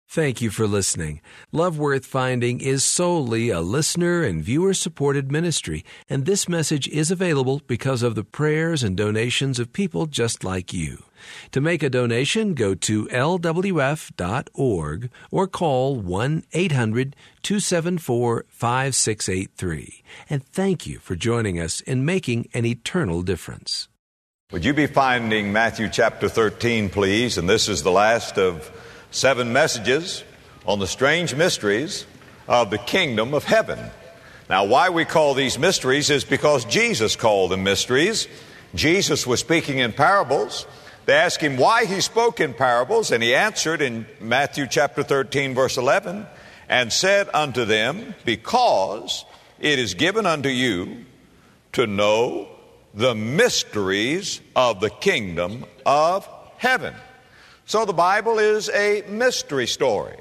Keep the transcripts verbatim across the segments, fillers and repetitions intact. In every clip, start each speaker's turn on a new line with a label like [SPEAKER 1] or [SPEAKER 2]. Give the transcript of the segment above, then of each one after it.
[SPEAKER 1] Thank you for listening. Love Worth Finding is solely a listener and viewer-supported ministry, and this message is available because of the prayers and donations of people just like you. To make a donation, go to L W F dot org or call one eight hundred two seven four five six eight three. And thank you for joining us in making an eternal difference.
[SPEAKER 2] Would you be finding Matthew chapter thirteen, please? And this is the last of seven messages on the strange mysteries of the kingdom of heaven. Now, why we call these mysteries is because Jesus called them mysteries. Jesus was speaking in parables. They asked him why he spoke in parables, and he answered in Matthew chapter thirteen, verse eleven, and said unto them, because it is given unto you to know the mysteries of the kingdom of heaven. So the Bible is a mystery story.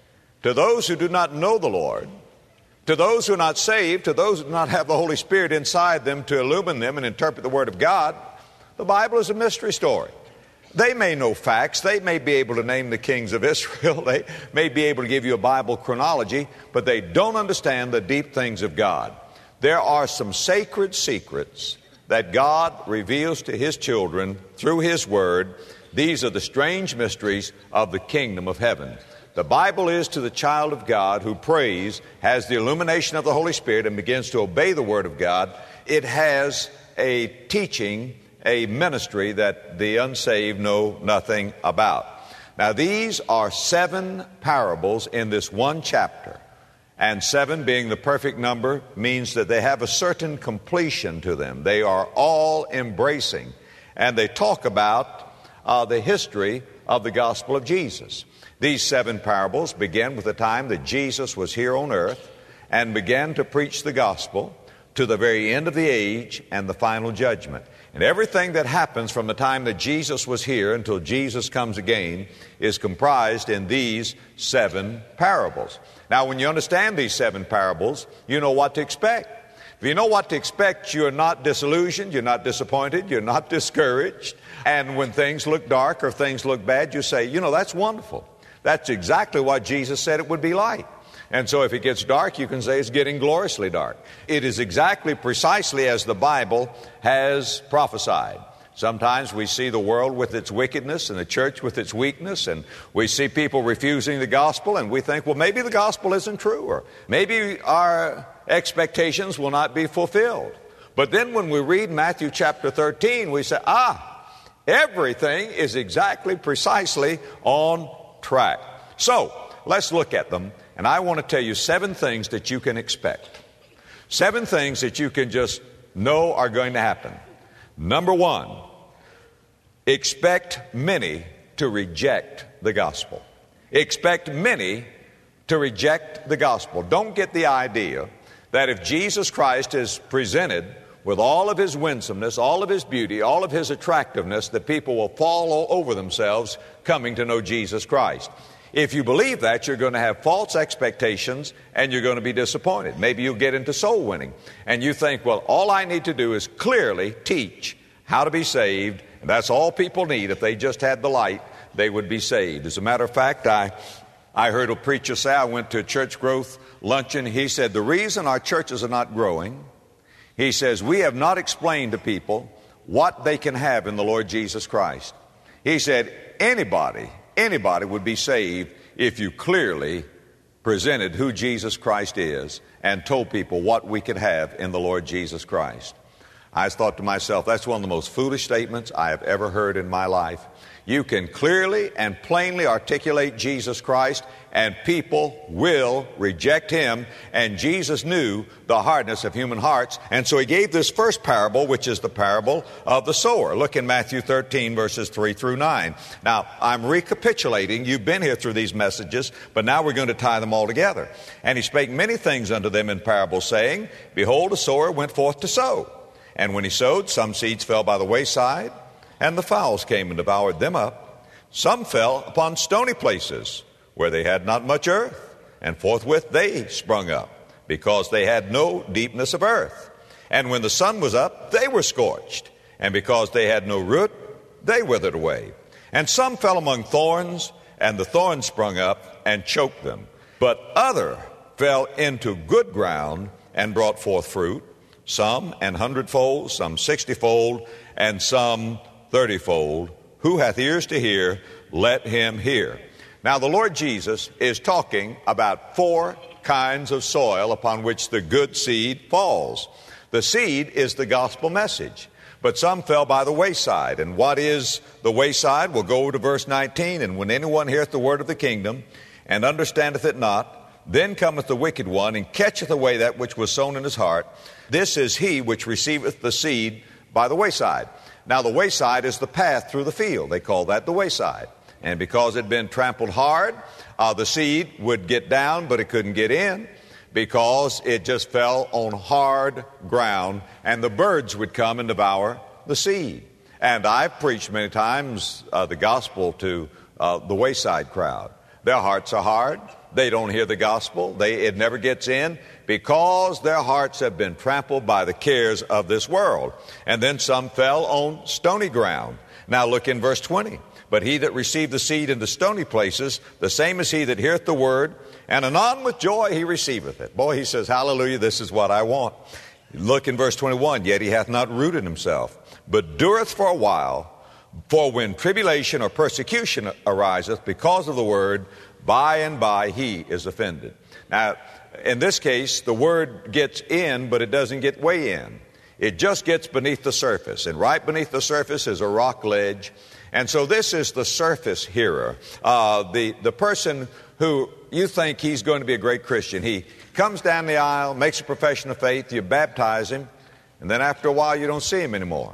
[SPEAKER 2] To those who do not know the Lord, to those who are not saved, to those who do not have the Holy Spirit inside them to illumine them and interpret the Word of God, the Bible is a mystery story. They may know facts. They may be able to name the kings of Israel. They may be able to give you a Bible chronology, but they don't understand the deep things of God. There are some sacred secrets that God reveals to His children through His Word. These are the strange mysteries of the kingdom of heaven. The Bible is to the child of God who prays, has the illumination of the Holy Spirit, and begins to obey the Word of God. It has a teaching, a ministry that the unsaved know nothing about. Now, these are seven parables in this one chapter. And seven being the perfect number means that they have a certain completion to them. They are all embracing. And they talk about Uh, the history of the gospel of Jesus. These seven parables begin with the time that Jesus was here on earth and began to preach the gospel to the very end of the age and the final judgment. And everything that happens from the time that Jesus was here until Jesus comes again is comprised in these seven parables. Now, when you understand these seven parables, you know what to expect. If you know what to expect, you're not disillusioned, you're not disappointed, you're not discouraged. And when things look dark or things look bad, you say, you know, that's wonderful. That's exactly what Jesus said it would be like. And so if it gets dark, you can say it's getting gloriously dark. It is exactly precisely as the Bible has prophesied. Sometimes we see the world with its wickedness and the church with its weakness, and we see people refusing the gospel, and we think, well, maybe the gospel isn't true, or maybe our expectations will not be fulfilled. But then when we read Matthew chapter thirteen, we say, ah, everything is exactly, precisely on track. So, let's look at them, and I want to tell you seven things that you can expect. Seven things that you can just know are going to happen. Number one, expect many to reject the gospel. Expect many to reject the gospel. Don't get the idea that if Jesus Christ is presented with all of His winsomeness, all of His beauty, all of His attractiveness, that people will fall all over themselves coming to know Jesus Christ. If you believe that, you're going to have false expectations and you're going to be disappointed. Maybe you'll get into soul winning and you think, well, all I need to do is clearly teach how to be saved, and that's all people need. If they just had the light, they would be saved. As a matter of fact, I I heard a preacher say, I went to a church growth luncheon. He said, the reason our churches are not growing, he says, we have not explained to people what they can have in the Lord Jesus Christ. He said, anybody, anybody would be saved if you clearly presented who Jesus Christ is and told people what we could have in the Lord Jesus Christ. I thought to myself, that's one of the most foolish statements I have ever heard in my life. You can clearly and plainly articulate Jesus Christ, and people will reject Him. And Jesus knew the hardness of human hearts. And so He gave this first parable, which is the parable of the sower. Look in Matthew thirteen, verses three through nine. Now, I'm recapitulating. You've been here through these messages, but now we're going to tie them all together. And He spake many things unto them in parables, saying, Behold, a sower went forth to sow. And when he sowed, some seeds fell by the wayside, and the fowls came and devoured them up. Some fell upon stony places, where they had not much earth, and forthwith they sprung up, because they had no deepness of earth. And when the sun was up, they were scorched, and because they had no root, they withered away. And some fell among thorns, and the thorns sprung up, and choked them. But other fell into good ground and brought forth fruit, some an hundredfold, some sixtyfold, and some thirtyfold. Who hath ears to hear, let him hear. Now the Lord Jesus is talking about four kinds of soil upon which the good seed falls. The seed is the gospel message, but some fell by the wayside. And what is the wayside? We'll go to verse nineteen. And when anyone heareth the word of the kingdom, and understandeth it not, then cometh the wicked one, and catcheth away that which was sown in his heart. This is he which receiveth the seed by the wayside. Now the wayside is the path through the field. They call that the wayside. And because it had been trampled hard, uh, the seed would get down, but it couldn't get in, because it just fell on hard ground, and the birds would come and devour the seed. And I've preached many times uh, the gospel to uh, the wayside crowd. Their hearts are hard. They don't hear the gospel. They, it never gets in because their hearts have been trampled by the cares of this world. And then some fell on stony ground. Now look in verse twenty. But he that received the seed in the stony places, the same is he that heareth the word, and anon with joy he receiveth it. Boy, he says, hallelujah, this is what I want. Look in verse twenty-one. Yet he hath not rooted himself, but dureth for a while. For when tribulation or persecution ariseth because of the word, by and by he is offended. Now, in this case, the word gets in, but it doesn't get way in. It just gets beneath the surface. And right beneath the surface is a rock ledge. And so this is the surface hearer, uh, the, the person who you think he's going to be a great Christian. He comes down the aisle, makes a profession of faith, you baptize him, and then after a while you don't see him anymore.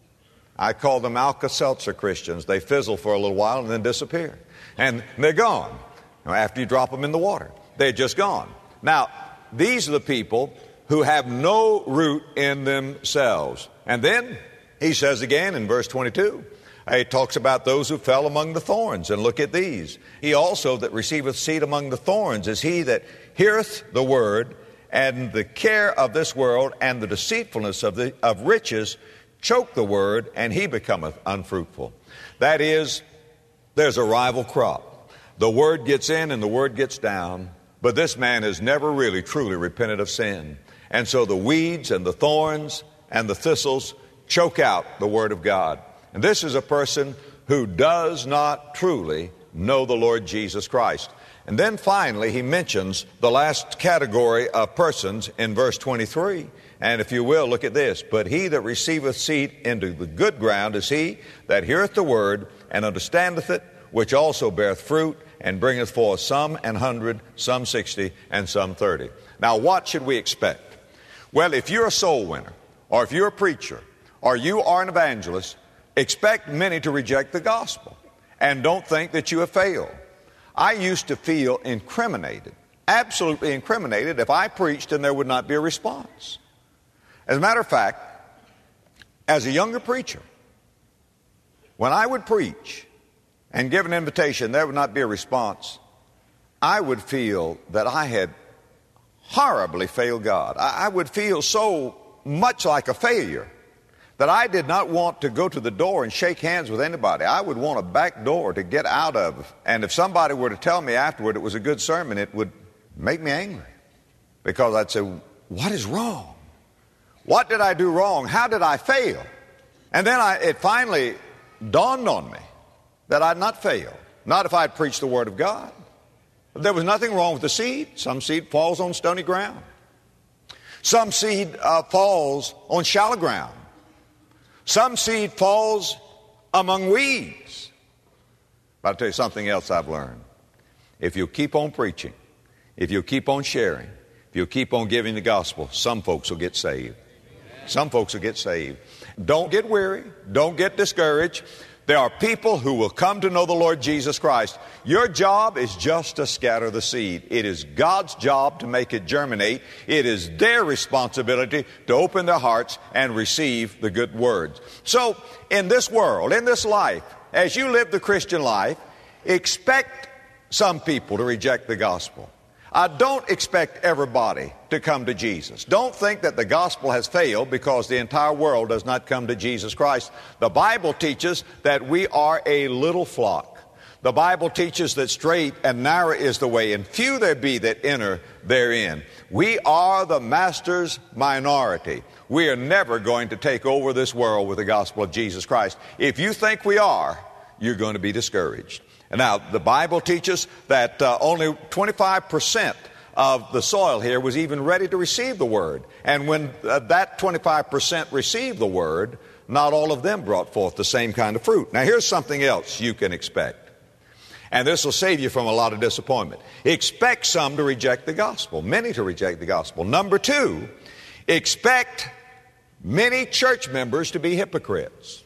[SPEAKER 2] I call them Alka-Seltzer Christians. They fizzle for a little while and then disappear. And they're gone. After you drop them in the water, they're just gone. Now, these are the people who have no root in themselves. And then he says again in verse twenty-two, he talks about those who fell among the thorns. And look at these. He also that receiveth seed among the thorns is he that heareth the word, and the care of this world and the deceitfulness of, the, of riches choke the word, and he becometh unfruitful. That is, there's a rival crop. The word gets in and the word gets down, but this man has never really truly repented of sin. And so the weeds and the thorns and the thistles choke out the word of God. And this is a person who does not truly know the Lord Jesus Christ. And then finally, he mentions the last category of persons in verse twenty-three. And if you will, look at this. But he that receiveth seed into the good ground is he that heareth the word and understandeth it, which also beareth fruit, and bringeth forth some an hundred, some sixty, and some thirty. Now, what should we expect? Well, if you're a soul winner, or if you're a preacher, or you are an evangelist, expect many to reject the gospel, and don't think that you have failed. I used to feel incriminated, absolutely incriminated, if I preached and there would not be a response. As a matter of fact, as a younger preacher, when I would preach and give an invitation, there would not be a response, I would feel that I had horribly failed God. I, I would feel so much like a failure that I did not want to go to the door and shake hands with anybody. I would want a back door to get out of. And if somebody were to tell me afterward it was a good sermon, it would make me angry. Because I'd say, what is wrong? What did I do wrong? How did I fail? And then I, it finally dawned on me that I'd not failed. Not if I'd preached the Word of God. There was nothing wrong with the seed. Some seed falls on stony ground. Some seed uh, falls on shallow ground. Some seed falls among weeds. But I'll tell you something else I've learned. If you keep on preaching, if you keep on sharing, if you keep on giving the gospel, some folks will get saved. Some folks will get saved. Don't get weary. Don't get discouraged. There are people who will come to know the Lord Jesus Christ. Your job is just to scatter the seed. It is God's job to make it germinate. It is their responsibility to open their hearts and receive the good words. So, in this world, in this life, as you live the Christian life, expect some people to reject the gospel. I don't expect everybody to come to Jesus. Don't think that the gospel has failed because the entire world does not come to Jesus Christ. The Bible teaches that we are a little flock. The Bible teaches that straight and narrow is the way, and few there be that enter therein. We are the master's minority. We are never going to take over this world with the gospel of Jesus Christ. If you think we are, you're going to be discouraged. And now, the Bible teaches that uh, only twenty-five percent of the soil here was even ready to receive the Word. And when uh, that twenty-five percent received the Word, not all of them brought forth the same kind of fruit. Now, here's something else you can expect. And this will save you from a lot of disappointment. Expect some to reject the gospel, many to reject the gospel. Number two, expect many church members to be hypocrites.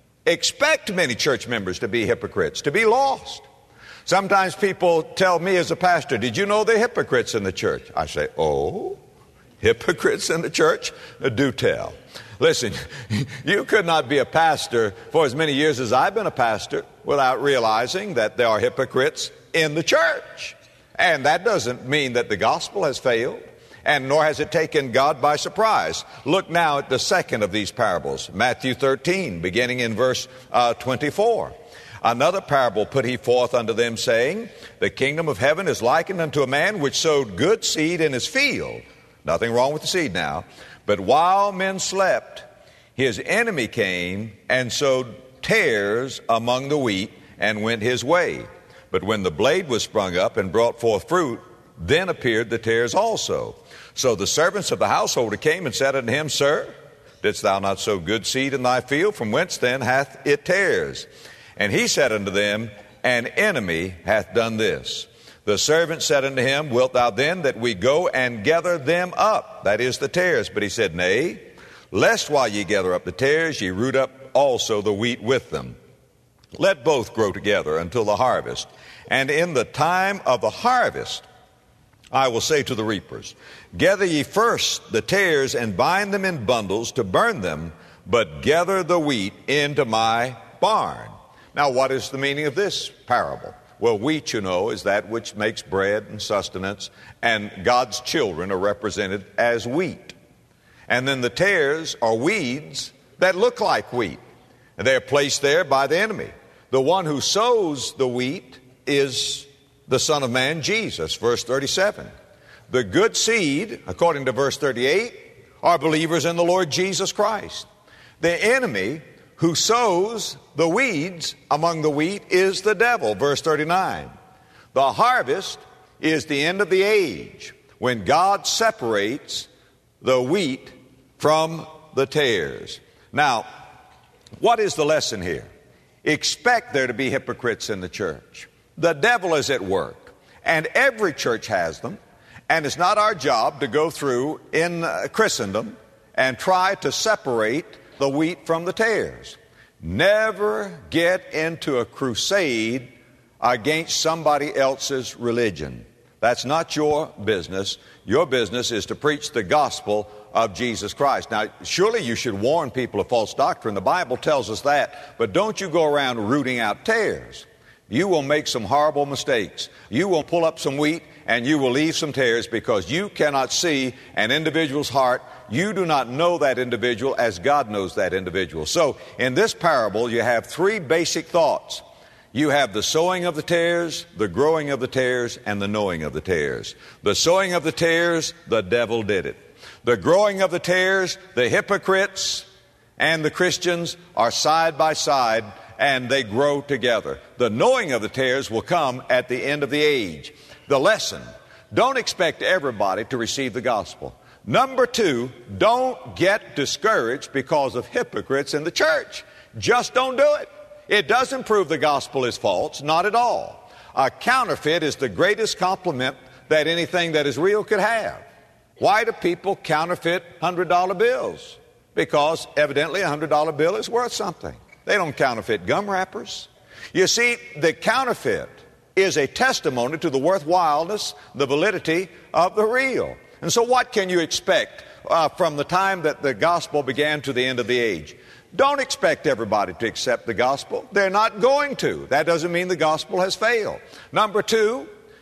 [SPEAKER 2] Expect many church members to be hypocrites, to be lost. Sometimes people tell me as a pastor, did you know there are hypocrites in the church? I say, oh, hypocrites in the church? Do tell. Listen, you could not be a pastor for as many years as I've been a pastor without realizing that there are hypocrites in the church. And that doesn't mean that the gospel has failed, and nor has it taken God by surprise. Look now at the second of these parables, Matthew thirteen, beginning in verse uh, twenty-four. Another parable put he forth unto them, saying, the kingdom of heaven is likened unto a man which sowed good seed in his field. Nothing wrong with the seed now. But while men slept, his enemy came and sowed tares among the wheat and went his way. But when the blade was sprung up and brought forth fruit, then appeared the tares also. So the servants of the householder came and said unto him, Sir, didst thou not sow good seed in thy field? From whence then hath it tares? And he said unto them, An enemy hath done this. The servant said unto him, Wilt thou then that we go and gather them up? That is the tares. But he said, Nay, lest while ye gather up the tares, ye root up also the wheat with them. Let both grow together until the harvest. And in the time of the harvest, I will say to the reapers, Gather ye first the tares and bind them in bundles to burn them, but gather the wheat into my barn. Now, what is the meaning of this parable? Well, wheat, you know, is that which makes bread and sustenance, and God's children are represented as wheat. And then the tares are weeds that look like wheat, and they're placed there by the enemy. The one who sows the wheat is the Son of Man, Jesus, verse thirty-seven. The good seed, according to verse thirty-eight, are believers in the Lord Jesus Christ. The enemy who sows the weeds among the wheat is the devil, verse thirty-nine. The harvest is the end of the age, when God separates the wheat from the tares. Now, what is the lesson here? Expect there to be hypocrites in the church. The devil is at work, and every church has them, and it's not our job to go through in uh, Christendom and try to separate the wheat from the tares. Never get into a crusade against somebody else's religion. That's not your business. Your business is to preach the gospel of Jesus Christ. Now, surely you should warn people of false doctrine. The Bible tells us that. But don't you go around rooting out tares. You will make some horrible mistakes. You will pull up some wheat and you will leave some tares because you cannot see an individual's heart. You do not know that individual as God knows that individual. So in this parable, you have three basic thoughts. You have the sowing of the tares, the growing of the tares, and the knowing of the tares. The sowing of the tares, the devil did it. The growing of the tares, the hypocrites and the Christians are side by side, and they grow together. The knowing of the tares will come at the end of the age. The lesson: don't expect everybody to receive the gospel. Number two, don't get discouraged because of hypocrites in the church. Just don't do it. It doesn't prove the gospel is false, not at all. A counterfeit is the greatest compliment that anything that is real could have. Why do people counterfeit one hundred dollar bills? Because evidently a one hundred dollar bill is worth something. They don't counterfeit gum wrappers. You see, the counterfeit is a testimony to the worthwhileness, the validity of the real. And so what can you expect uh, from the time that the gospel began to the end of the age? Don't expect everybody to accept the gospel. They're not going to. That doesn't mean the gospel has failed. Number two,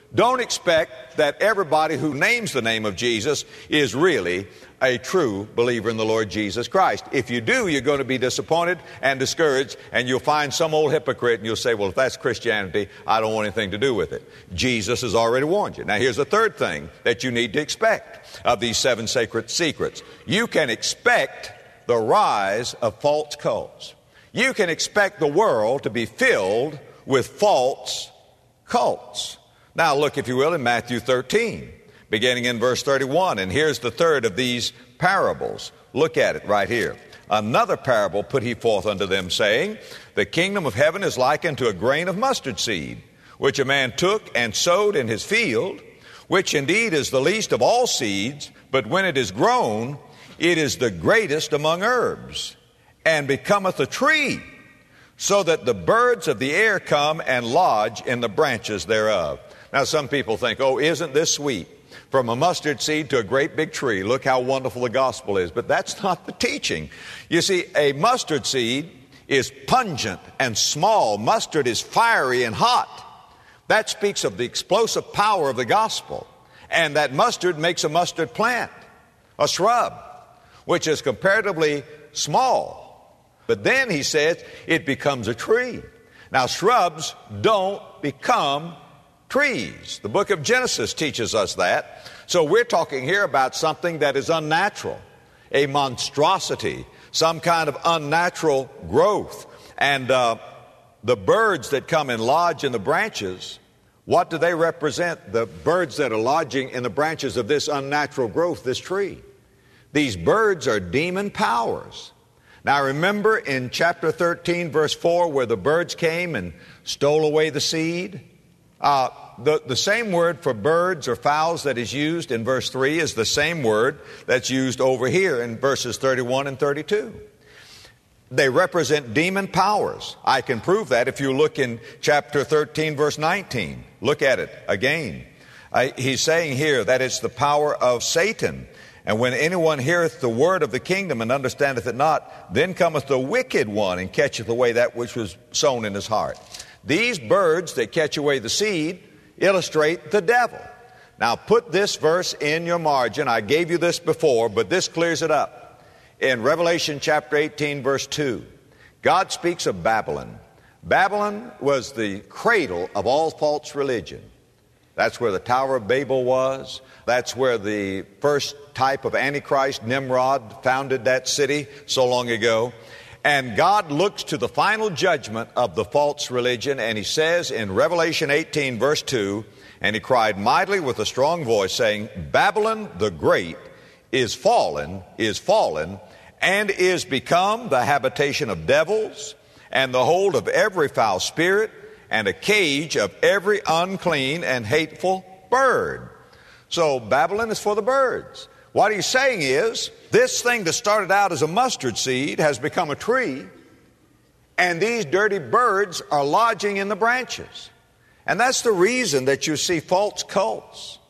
[SPEAKER 2] Don't expect that everybody who names the name of Jesus is really a true believer in the Lord Jesus Christ. If you do, you're going to be disappointed and discouraged, and you'll find some old hypocrite, and you'll say, well, if that's Christianity, I don't want anything to do with it. Jesus has already warned you. Now, here's the third thing that you need to expect of these seven sacred secrets. You can expect the rise of false cults. You can expect the world to be filled with false cults. Now look, if you will, in Matthew thirteen, beginning in verse thirty-one, and here's the third of these parables. Look at it right here. Another parable put he forth unto them, saying, the kingdom of heaven is likened to a grain of mustard seed, which a man took and sowed in his field, which indeed is the least of all seeds, but when it is grown, it is the greatest among herbs, and becometh a tree, so that the birds of the air come and lodge in the branches thereof. Now, some people think, oh, isn't this sweet? From a mustard seed to a great big tree. Look how wonderful the gospel is. But that's not the teaching. You see, a mustard seed is pungent and small. Mustard is fiery and hot. That speaks of the explosive power of the gospel. And that mustard makes a mustard plant, a shrub, which is comparatively small. But then, he says, it becomes a tree. Now, shrubs don't become trees. The book of Genesis teaches us that. So we're talking here about something that is unnatural, a monstrosity, some kind of unnatural growth. And uh, the birds that come and lodge in the branches, what do they represent? The birds that are lodging in the branches of this unnatural growth, this tree. These birds are demon powers. Now remember in chapter thirteen, verse four, where the birds came and stole away the seed? Uh, the, the same word for birds or fowls that is used in verse three is the same word that's used over here in verses thirty-one and thirty-two. They represent demon powers. I can prove that if you look in chapter thirteen, verse nineteen. Look at it again. Uh, he's saying here that it's the power of Satan. And when anyone heareth the word of the kingdom and understandeth it not, then cometh the wicked one and catcheth away that which was sown in his heart. These birds that catch away the seed illustrate the devil. Now put this verse in your margin. I gave you this before, but this clears it up. In Revelation chapter eighteen, verse two, God speaks of Babylon. Babylon was the cradle of all false religion. That's where the Tower of Babel was. That's where the first type of Antichrist, Nimrod, founded that city so long ago. And God looks to the final judgment of the false religion, and he says in Revelation eighteen, verse two, and he cried mightily with a strong voice, saying, Babylon the great is fallen, is fallen, and is become the habitation of devils, and the hold of every foul spirit, and a cage of every unclean and hateful bird. So Babylon is for the birds. What he's saying is, this thing that started out as a mustard seed has become a tree, and these dirty birds are lodging in the branches. And that's the reason that you see false cults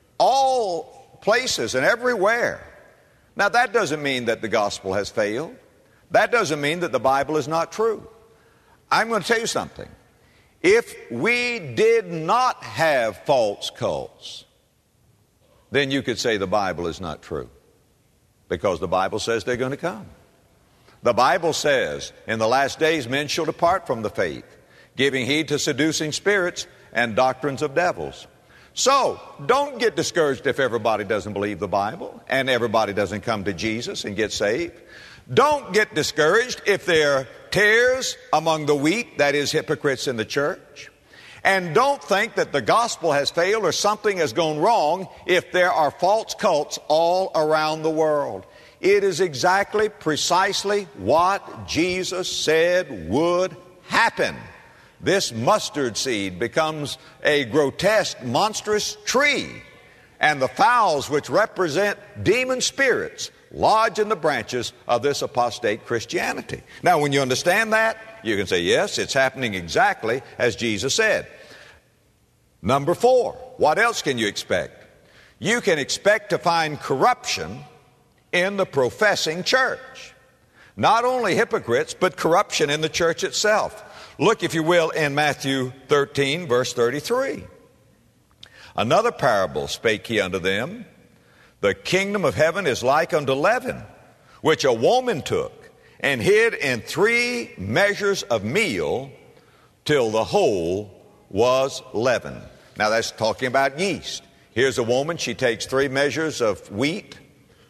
[SPEAKER 2] all places and everywhere. Now, that doesn't mean that the gospel has failed. That doesn't mean that the Bible is not true. I'm going to tell you something. If we did not have false cults, then you could say the Bible is not true, because the Bible says they're going to come. The Bible says, in the last days men shall depart from the faith, giving heed to seducing spirits and doctrines of devils. So, don't get discouraged if everybody doesn't believe the Bible and everybody doesn't come to Jesus and get saved. Don't get discouraged if there are tares among the wheat, that is, hypocrites in the church. And don't think that the gospel has failed or something has gone wrong if there are false cults all around the world. It is exactly, precisely what Jesus said would happen. This mustard seed becomes a grotesque, monstrous tree, and the fowls, which represent demon spirits, lodge in the branches of this apostate Christianity. Now, when you understand that, you can say, yes, it's happening exactly as Jesus said. Number four, what else can you expect? You can expect to find corruption in the professing church. Not only hypocrites, but corruption in the church itself. Look, if you will, in Matthew thirteen, verse thirty-three. Another parable spake he unto them, the kingdom of heaven is like unto leaven, which a woman took and hid in three measures of meal till the whole was leavened. Now that's talking about yeast. Here's a woman, she takes three measures of wheat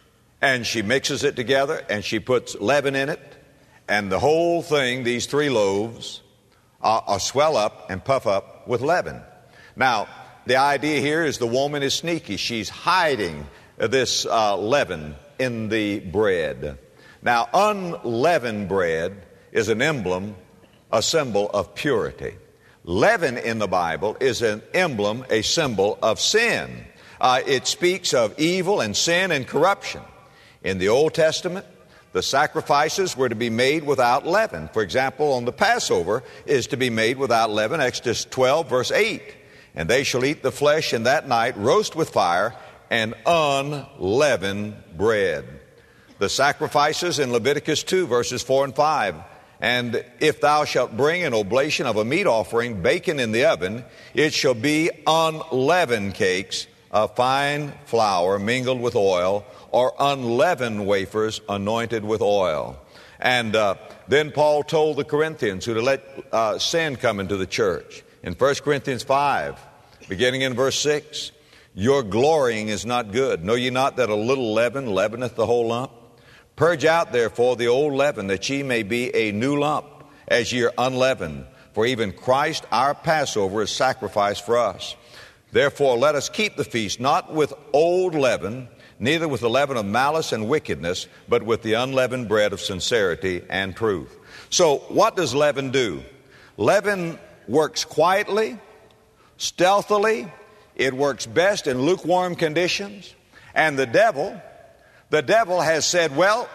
[SPEAKER 2] and she mixes it together and she puts leaven in it, and the whole thing, these three loaves, are, are swell up and puff up with leaven. Now, the idea here is the woman is sneaky. She's hiding this uh, leaven in the bread. Now, unleavened bread is an emblem, a symbol of purity. Leaven in the Bible is an emblem, a symbol of sin. Uh, it speaks of evil and sin and corruption. In the Old Testament, the sacrifices were to be made without leaven. For example, on the Passover is to be made without leaven, Exodus twelve, verse eight. And they shall eat the flesh in that night, roast with fire, and unleavened bread. The sacrifices in Leviticus two, verses four and five. And if thou shalt bring an oblation of a meat offering, baken in the oven, it shall be unleavened cakes of fine flour mingled with oil, or unleavened wafers anointed with oil. And uh, then Paul told the Corinthians who to let uh, sin come into the church. In First Corinthians five, beginning in verse six, your glorying is not good. Know ye not that a little leaven leaveneth the whole lump? Purge out therefore the old leaven, that ye may be a new lump, as ye are unleavened. For even Christ our Passover is sacrificed for us. Therefore let us keep the feast, not with old leaven, neither with the leaven of malice and wickedness, but with the unleavened bread of sincerity and truth. So what does leaven do? Leaven works quietly, stealthily. It works best in lukewarm conditions. And the devil, the devil has said, well,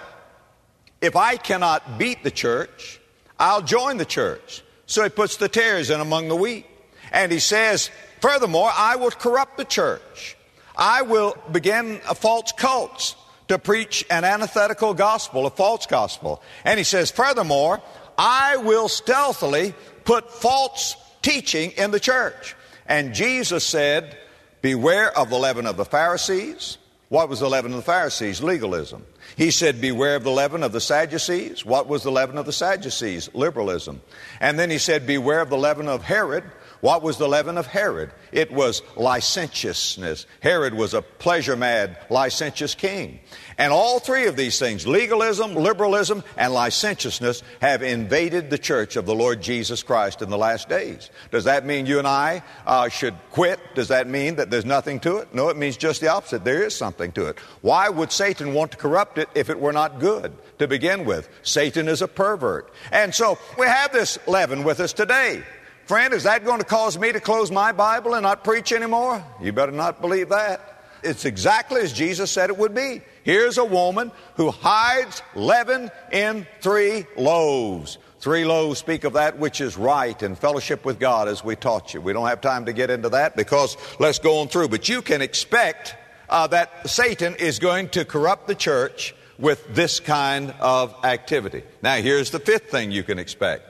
[SPEAKER 2] if I cannot beat the church, I'll join the church. So he puts the tares in among the wheat. And he says, furthermore, I will corrupt the church. I will begin a false cults to preach an antithetical gospel, a false gospel. And he says, furthermore, I will stealthily put false teaching in the church. And Jesus said, beware of the leaven of the Pharisees. What was the leaven of the Pharisees? Legalism. He said, beware of the leaven of the Sadducees. What was the leaven of the Sadducees? Liberalism. And then he said, beware of the leaven of Herod. What was the leaven of Herod? It was licentiousness. Herod was a pleasure-mad, licentious king. And all three of these things, legalism, liberalism, and licentiousness, have invaded the church of the Lord Jesus Christ in the last days. Does that mean you and I uh, should quit? Does that mean that there's nothing to it? No, it means just the opposite. There is something to it. Why would Satan want to corrupt it if it were not good to begin with? Satan is a pervert. And so we have this leaven with us today. Friend, is that going to cause me to close my Bible and not preach anymore? You better not believe that. It's exactly as Jesus said it would be. Here's a woman who hides leaven in three loaves. Three loaves speak of that which is right and fellowship with God, as we taught you. We don't have time to get into that because let's go on through. But you can expect uh, that Satan is going to corrupt the church with this kind of activity. Now, here's the fifth thing you can expect.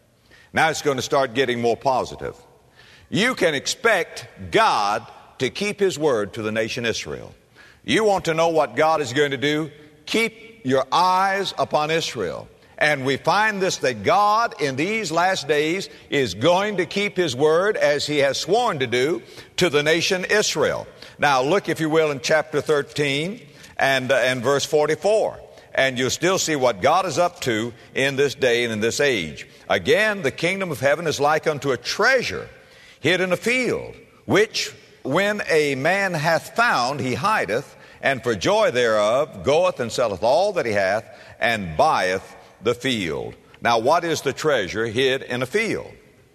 [SPEAKER 2] Now it's going to start getting more positive. You can expect God to keep His word to the nation Israel. You want to know what God is going to do? Keep your eyes upon Israel. And we find this, that God in these last days is going to keep His word as He has sworn to do to the nation Israel. Now look, if you will, in chapter thirteen and, uh, and verse forty-four. And you'll still see what God is up to in this day and in this age. Again, the kingdom of heaven is like unto a treasure hid in a field, which when a man hath found, he hideth, and for joy thereof goeth and selleth all that he hath, and buyeth the field. Now, what is the treasure hid in a field?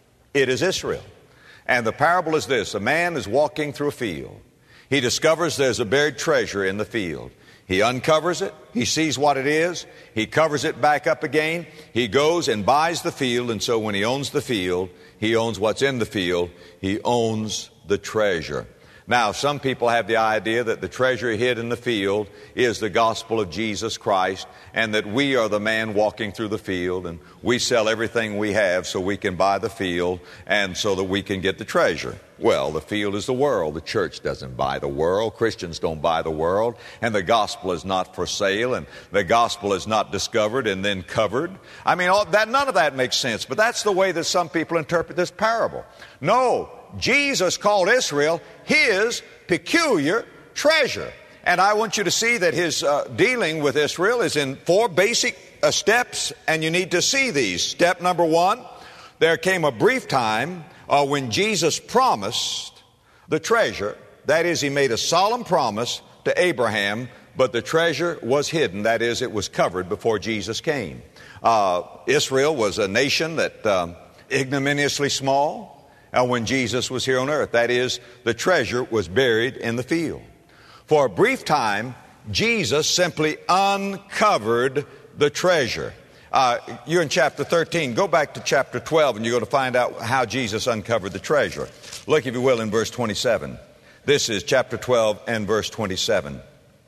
[SPEAKER 2] It is Israel. And the parable is this. A man is walking through a field. He discovers there's a buried treasure in the field. He uncovers it. He sees what it is. He covers it back up again. He goes and buys the field. And so when he owns the field, he owns what's in the field. He owns the treasure. Now, some people have the idea that the treasure hid in the field is the gospel of Jesus Christ, and that we are the man walking through the field, and we sell everything we have so we can buy the field and so that we can get the treasure. Well, the field is the world. The church doesn't buy the world. Christians don't buy the world. And the gospel is not for sale, and the gospel is not discovered and then covered. I mean, all that, none of that makes sense, but that's the way that some people interpret this parable. No, Jesus called Israel his peculiar treasure. And I want you to see that his uh, dealing with Israel is in four basic uh, steps, and you need to see these. Step number one, there came a brief time uh, when Jesus promised the treasure. That is, he made a solemn promise to Abraham, but the treasure was hidden. That is, it was covered before Jesus came. Uh, Israel was a nation that um, ignominiously small. And when Jesus was here on earth, that is, the treasure was buried in the field. For a brief time, Jesus simply uncovered the treasure. Uh, you're in chapter thirteen. Go back to chapter twelve, and you're going to find out how Jesus uncovered the treasure. Look, if you will, in verse twenty-seven. This is chapter twelve and verse twenty-seven.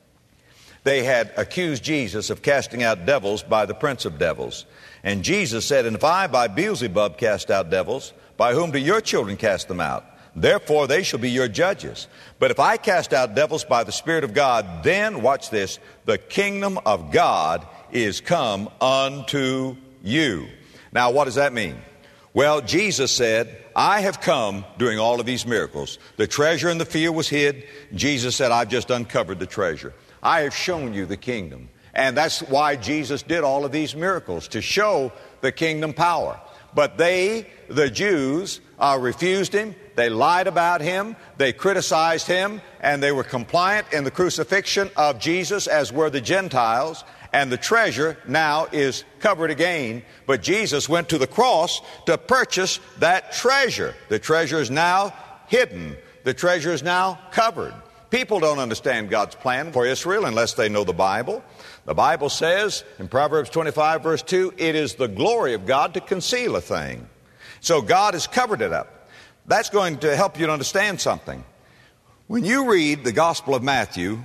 [SPEAKER 2] They had accused Jesus of casting out devils by the prince of devils. And Jesus said, "And if I by Beelzebub cast out devils, by whom do your children cast them out? Therefore they shall be your judges. But if I cast out devils by the Spirit of God, then," watch this, "the kingdom of God is come unto you." Now, what does that mean? Well, Jesus said, "I have come doing all of these miracles. The treasure in the field was hid." Jesus said, "I've just uncovered the treasure. I have shown you the kingdom." And that's why Jesus did all of these miracles, to show the kingdom power. But they, the Jews, uh, refused him. They lied about him. They criticized him. And they were compliant in the crucifixion of Jesus, as were the Gentiles. And the treasure now is covered again. But Jesus went to the cross to purchase that treasure. The treasure is now hidden. The treasure is now covered. People don't understand God's plan for Israel unless they know the Bible. The Bible says in Proverbs twenty-five, verse two, it is the glory of God to conceal a thing. So God has covered it up. That's going to help you to understand something. When you read the Gospel of Matthew,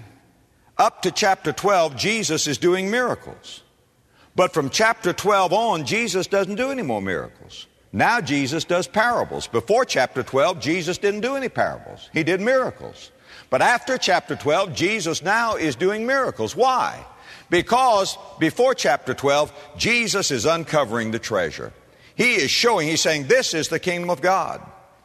[SPEAKER 2] up to chapter twelve, Jesus is doing miracles. But from chapter twelve on, Jesus doesn't do any more miracles. Now Jesus does parables. Before chapter twelve, Jesus didn't do any parables. He did miracles. But after chapter twelve, Jesus now is doing miracles. Why? Because before chapter twelve, Jesus is uncovering the treasure. He is showing, he's saying, this is the kingdom of God.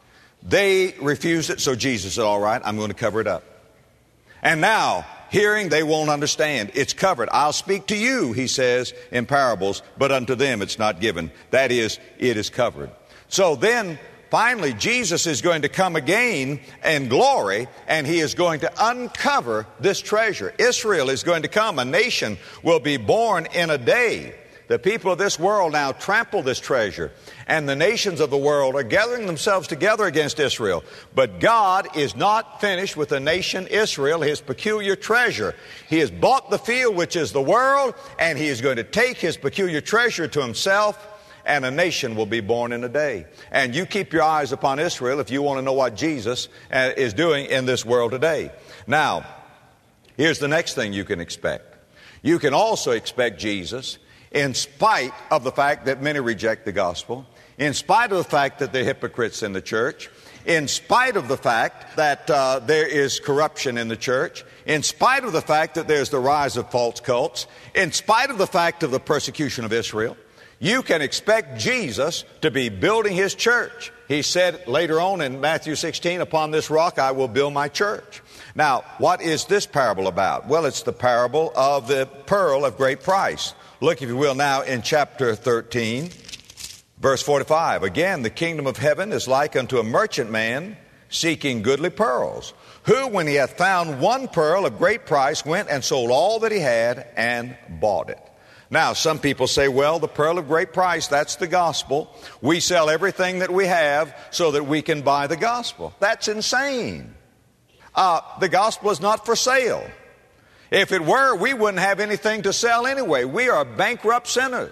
[SPEAKER 2] They refused it, so Jesus said, all right, I'm going to cover it up. And now, hearing, they won't understand. It's covered. I'll speak to you, he says, in parables, but unto them it's not given. That is, it is covered. So then, finally, Jesus is going to come again in glory, and he is going to uncover this treasure. Israel is going to come. A nation will be born in a day. The people of this world now trample this treasure, and the nations of the world are gathering themselves together against Israel. But God is not finished with the nation Israel, his peculiar treasure. He has bought the field, which is the world, and he is going to take his peculiar treasure to himself, and a nation will be born in a day. And you keep your eyes upon Israel if you want to know what Jesus is doing in this world today. Now, here's the next thing you can expect. You can also expect Jesus, in spite of the fact that many reject the gospel, in spite of the fact that they're hypocrites in the church, in spite of the fact that uh, there is corruption in the church, in spite of the fact that there's the rise of false cults, in spite of the fact of the persecution of Israel, you can expect Jesus to be building his church. He said later on in Matthew sixteen, upon this rock I will build my church. Now, what is this parable about? Well, it's the parable of the pearl of great price. Look, if you will, now in chapter thirteen, verse forty-five. Again, the kingdom of heaven is like unto a merchant man seeking goodly pearls, who, when he hath found one pearl of great price, went and sold all that he had and bought it. Now, some people say, well, the pearl of great price, that's the gospel. We sell everything that we have so that we can buy the gospel. That's insane. Uh, the gospel is not for sale. If it were, we wouldn't have anything to sell anyway. We are bankrupt sinners.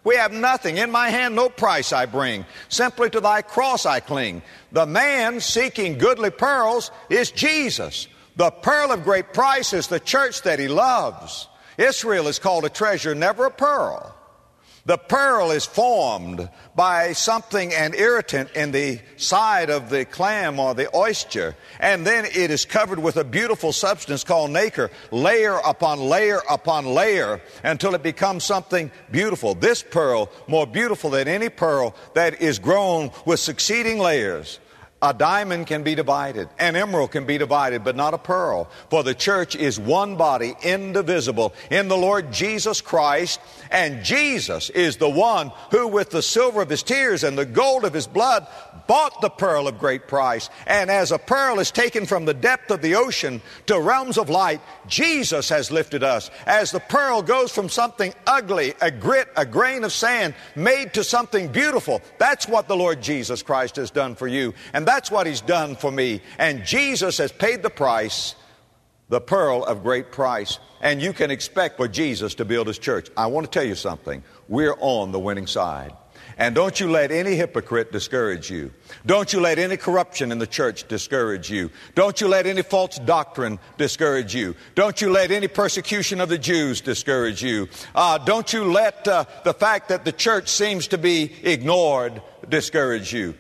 [SPEAKER 2] We have nothing. In my hand no price I bring. Simply to thy cross I cling. The man seeking goodly pearls is Jesus. The pearl of great price is the church that he loves. Israel is called a treasure, never a pearl. The pearl is formed by something, an irritant in the side of the clam or the oyster, and then it is covered with a beautiful substance called nacre, layer upon layer upon layer, until it becomes something beautiful. This pearl, more beautiful than any pearl that is grown with succeeding layers. A diamond can be divided, an emerald can be divided, but not a pearl. For the church is one body, indivisible, in the Lord Jesus Christ. And Jesus is the one who, with the silver of his tears and the gold of his blood, bought the pearl of great price. And as a pearl is taken from the depth of the ocean to realms of light, Jesus has lifted us. As the pearl goes from something ugly, a grit, a grain of sand, made to something beautiful. That's what the Lord Jesus Christ has done for you. And that's what he's done for me. And Jesus has paid the price, the pearl of great price. And you can expect for Jesus to build his church. I want to tell you something. We're on the winning side. And don't you let any hypocrite discourage you. Don't you let any corruption in the church discourage you. Don't you let any false doctrine discourage you. Don't you let any persecution of the Jews discourage you. Uh, don't you let uh, the fact that the church seems to be ignored discourage you.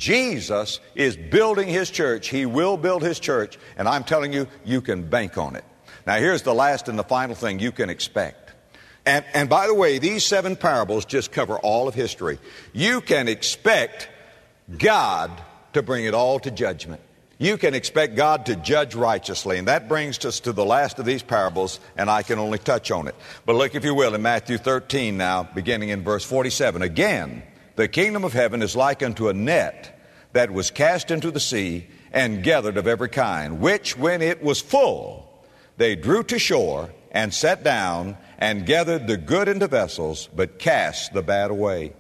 [SPEAKER 2] Jesus is building his church. He will build his church. And I'm telling you, you can bank on it. Now here's the last and the final thing you can expect. And, and by the way, these seven parables just cover all of history. You can expect God to bring it all to judgment. You can expect God to judge righteously. And that brings us to the last of these parables, and I can only touch on it. But look, if you will, in Matthew thirteen now, beginning in verse forty-seven. Again, the kingdom of heaven is like unto a net that was cast into the sea and gathered of every kind, which when it was full, they drew to shore and sat down and gathered the good into vessels, but cast the bad away.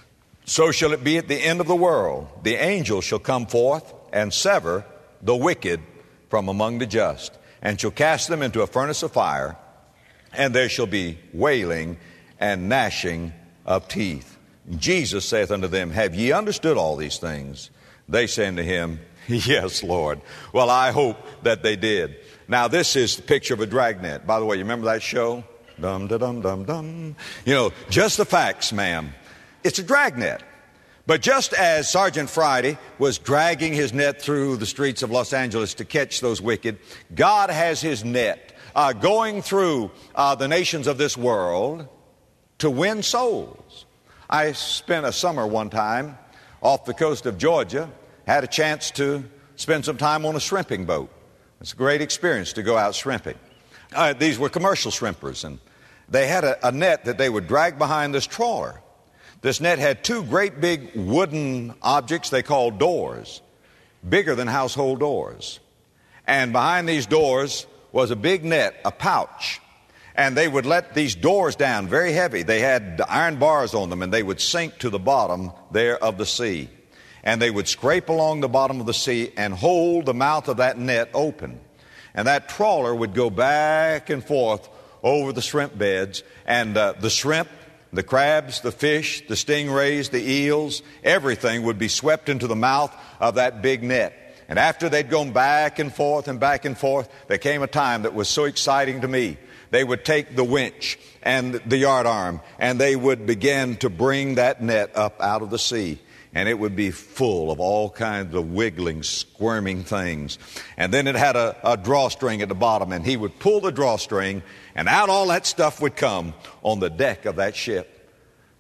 [SPEAKER 2] So shall it be at the end of the world. The angels shall come forth and sever the wicked from among the just, and shall cast them into a furnace of fire, and there shall be wailing and gnashing of teeth. Jesus saith unto them, Have ye understood all these things? They say unto him, Yes, Lord. Well, I hope that they did. Now, this is the picture of a dragnet. By the way, you remember that show? Dum, da, dum, dum, dum. You know, just the facts, ma'am. It's a dragnet. But just as Sergeant Friday was dragging his net through the streets of Los Angeles to catch those wicked, God has his net uh, going through uh, the nations of this world to win souls. I spent a summer one time off the coast of Georgia, had a chance to spend some time on a shrimping boat. It's a great experience to go out shrimping. Uh, these were commercial shrimpers, and they had a, a net that they would drag behind this trawler. This net had two great big wooden objects they called doors, bigger than household doors. And behind these doors was a big net, a pouch. And they would let these doors down, very heavy. They had iron bars on them, and they would sink to the bottom there of the sea. And they would scrape along the bottom of the sea and hold the mouth of that net open. And that trawler would go back and forth over the shrimp beds, and uh, the shrimp, the crabs, the fish, the stingrays, the eels, everything would be swept into the mouth of that big net. And after they'd gone back and forth and back and forth, there came a time that was so exciting to me. They would take the winch and the yard arm, and they would begin to bring that net up out of the sea. And it would be full of all kinds of wiggling, squirming things. And then it had a, a drawstring at the bottom, and he would pull the drawstring, and out all that stuff would come on the deck of that ship.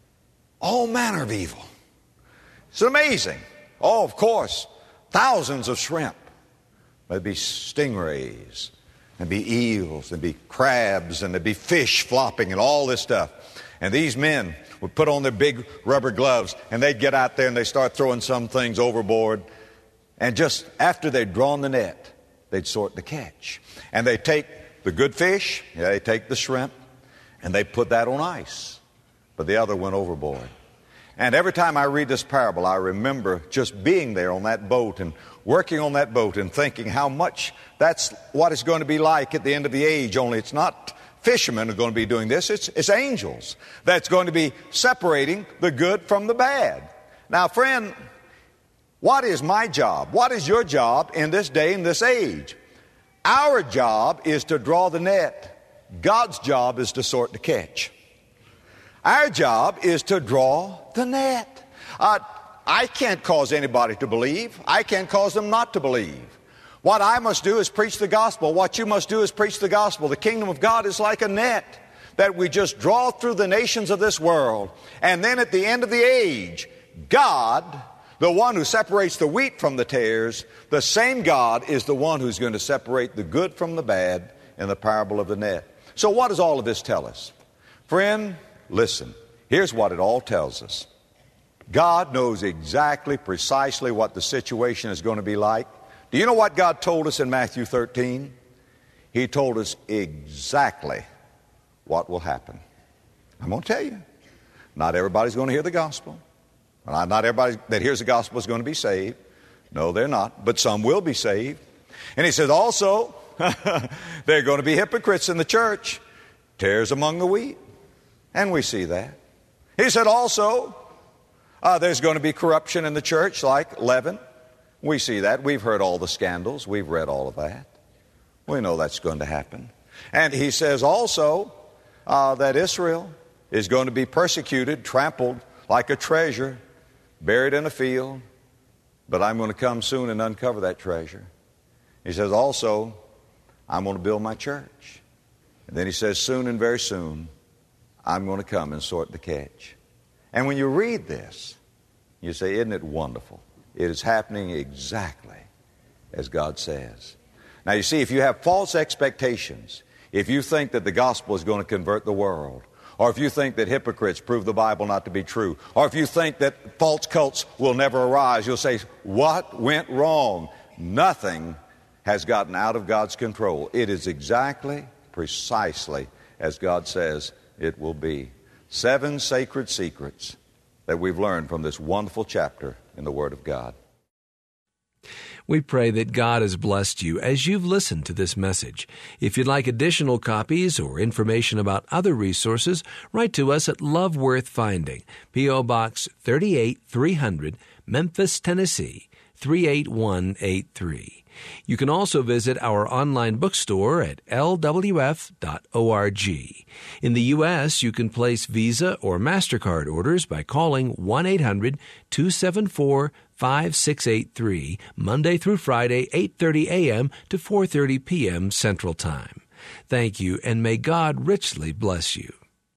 [SPEAKER 2] All manner of evil. It's amazing. Oh, of course, thousands of shrimp. There'd be stingrays, there'd be eels, there'd be crabs, and there'd be fish flopping and all this stuff. And these men would put on their big rubber gloves, and they'd get out there and they'd start throwing some things overboard. And just after they'd drawn the net, they'd sort the catch. And they'd take the good fish, yeah, they'd take the shrimp, and they'd put that on ice. But the other went overboard. And every time I read this parable, I remember just being there on that boat and working on that boat and thinking how much that's what it's going to be like at the end of the age, only it's not fishermen are going to be doing this. It's, it's angels that's going to be separating the good from the bad. Now, friend, what is my job? What is your job in this day, in this age? Our job is to draw the net. God's job is to sort the catch. Our job is to draw the net. Uh, I can't cause anybody to believe. I can't cause them not to believe. What I must do is preach the gospel. What you must do is preach the gospel. The kingdom of God is like a net that we just draw through the nations of this world. And then at the end of the age, God, the one who separates the wheat from the tares, the same God is the one who's going to separate the good from the bad in the parable of the net. So what does all of this tell us? Friend, listen. Here's what it all tells us. God knows exactly, precisely what the situation is going to be like. Do you know what God told us in Matthew thirteen? He told us exactly what will happen. I'm going to tell you. Not everybody's going to hear the gospel. Not everybody that hears the gospel is going to be saved. No, they're not. But some will be saved. And he says also, there are going to be hypocrites in the church. Tares among the wheat. And we see that. He said also, uh, there's going to be corruption in the church like leaven. We see that. We've heard all the scandals. We've read all of that. We know that's going to happen. And he says also uh, that Israel is going to be persecuted, trampled like a treasure, buried in a field. But I'm going to come soon and uncover that treasure. He says also, I'm going to build my church. And then he says, soon and very soon, I'm going to come and sort the catch. And when you read this, you say, isn't it wonderful? It is happening exactly as God says. Now, you see, if you have false expectations, if you think that the gospel is going to convert the world, or if you think that hypocrites prove the Bible not to be true, or if you think that false cults will never arise, you'll say, what went wrong? Nothing has gotten out of God's control. It is exactly, precisely as God says it will be. Seven sacred secrets that we've learned from this wonderful chapter in the Word of God.
[SPEAKER 1] We pray that God has blessed you as you've listened to this message. If you'd like additional copies or information about other resources, write to us at Love Worth Finding, P O. Box thirty-eight three hundred, Memphis, Tennessee, three eight one eight three. You can also visit our online bookstore at L W F dot org. In the U S, you can place Visa or MasterCard orders by calling one eight hundred two seven four five six eight three, Monday through Friday, eight thirty a.m. to four thirty p.m. Central Time. Thank you, and may God richly bless you.